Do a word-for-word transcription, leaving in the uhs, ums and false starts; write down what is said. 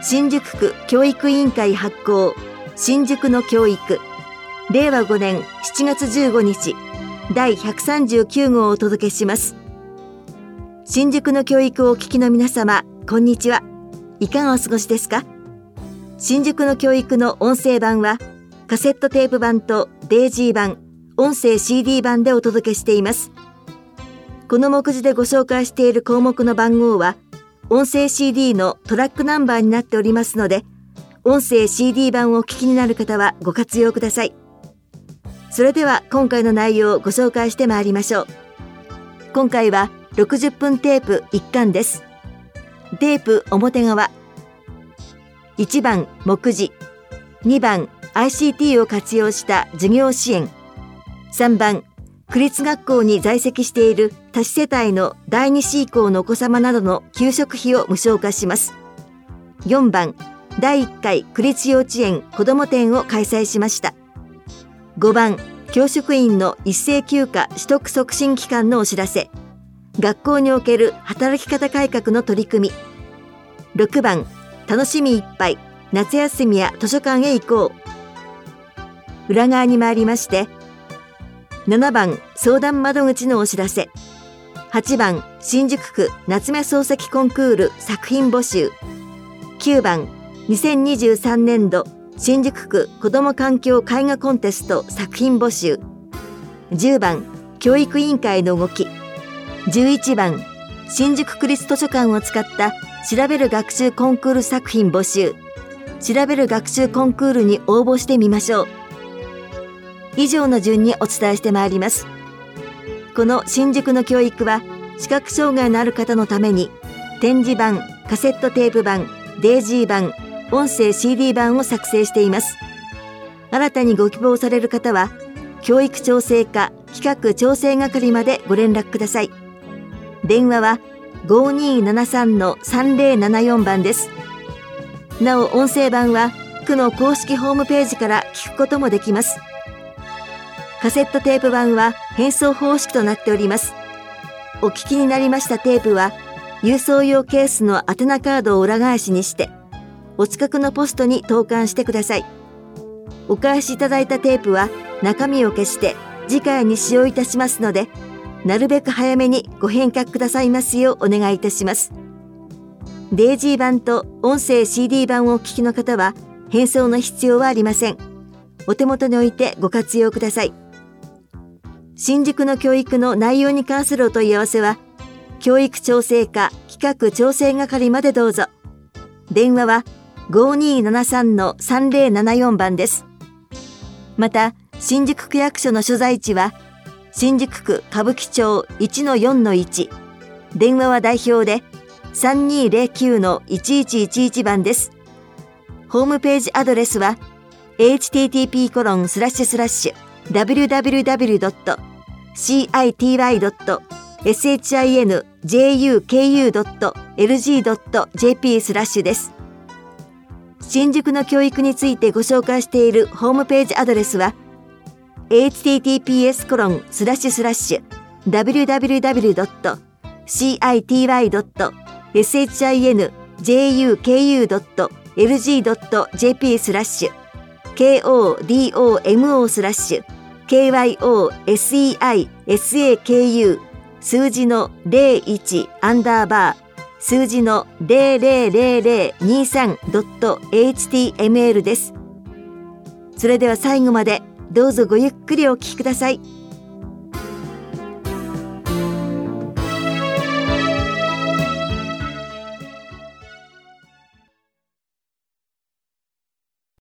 新宿区教育委員会発行新宿の教育れいわごねんしちがつじゅうごにちだいひゃくさんじゅうきゅうごうをお届けします。新宿の教育をお聞きの皆様、こんにちは。いかがお過ごしですか？新宿の教育の音声版はカセットテープ版とデイジー版、音声 シーディー 版でお届けしています。この目次でご紹介している項目の番号は音声 シーディー のトラックナンバーになっておりますので、音声 シーディー 版をお聞きになる方はご活用ください。それでは今回の内容をご紹介してまいりましょう。今回はろくじゅっぷんテープいっかんです。テープ表側、いちばん目次、にばん アイシーティー を活用した授業支援、さんばん区立学校に在籍している多子世帯のだいに子以降のお子様などの給食費を無償化します。よんばんだいいっかい区立幼稚園子ども展を開催しました。ごばん教職員の一斉休暇取得促進期間のお知らせ、学校における働き方改革の取り組み。ろくばん楽しみいっぱい夏休みや図書館へ行こう。裏側に回りまして、ななばん相談窓口のお知らせ、はちばん新宿区夏目漱石コンクール作品募集、きゅうばんにせんにじゅうさんねんど新宿区子ども環境絵画コンテスト作品募集、じゅうばん教育委員会の動き、じゅういちばん新宿区立図書館を使った調べる学習コンクール作品募集、調べる学習コンクールに応募してみましょう。以上の順にお伝えしてまいります。この新宿の教育は視覚障害のある方のために展示版、カセットテープ版、デイジー版、音声 シーディー 版を作成しています。新たにご希望される方は教育調整課企画調整係までご連絡ください。電話は ごにーななさんのさんぜろななよん 番です。なお音声版は区の公式ホームページから聞くこともできます。カセットテープ版は返送方式となっております。お聞きになりましたテープは郵送用ケースの宛名カードを裏返しにしてお近くのポストに投函してください。お返しいただいたテープは中身を消して次回に使用いたしますので、なるべく早めにご返却くださいますようお願いいたします。デイジー版と音声 シーディー 版をお聞きの方は返送の必要はありません。お手元に置いてご活用ください。新宿の教育の内容に関するお問い合わせは教育調整課企画調整係までどうぞ。電話は ごにーななさんのさんぜろななよん 番です。また新宿区役所の所在地は新宿区歌舞伎町 いちのよんのいち、電話は代表で さんにーぜろきゅうのいちいちいちいち 番です。ホームページアドレスは エイチティーティーピーコロンスラッシュスラッシュダブリューダブリューダブリュードットシーアイティーワイドットエスエイチアイエヌジェーユーケーユードットエルジードットジェーピー スラッシュです。新宿の教育についてご紹介しているホームページアドレスは エイチティーティーピーエスコロンスラッシュスラッシュダブリューダブリューダブリュードットシーアイティーワイドットエスエイチアイエヌジェーユーケーユードットエルジードットジェーピー スラッシュ ケーオーディーオーエムオー スラッシュ ケーワイオーエスイーアイエスエーケーユー 数字のゼロいちアンダーバー数字のゼロゼロゼロゼロにさんドットエイチティーエムエル です。それでは最後までどうぞごゆっくりお聞きください。